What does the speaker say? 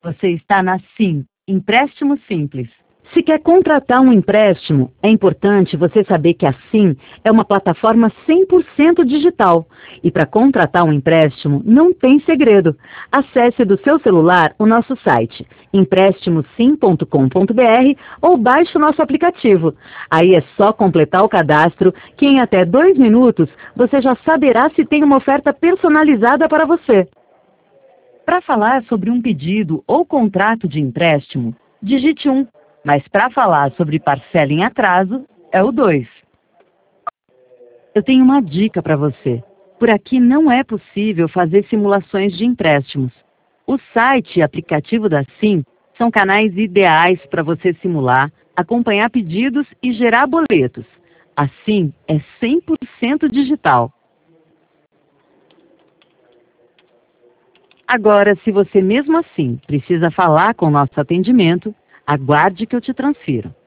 Você está na Sim, Empréstimo Simples. Se quer contratar um empréstimo, é importante você saber que a Sim é uma plataforma 100% digital. E para contratar um empréstimo, não tem segredo. Acesse do seu celular o nosso site, emprestimosim.com.br, ou baixe o nosso aplicativo. Aí é só completar o cadastro, que em até 2 minutos você já saberá se tem uma oferta personalizada para você. Para falar sobre um pedido ou contrato de empréstimo, digite 1. Mas para falar sobre parcela em atraso, é o 2. Eu tenho uma dica para você. Por aqui não é possível fazer simulações de empréstimos. O site e aplicativo da Sim são canais ideais para você simular, acompanhar pedidos e gerar boletos. A Sim é 100% digital. Agora, se você mesmo assim precisa falar com o nosso atendimento, aguarde que eu te transfiro.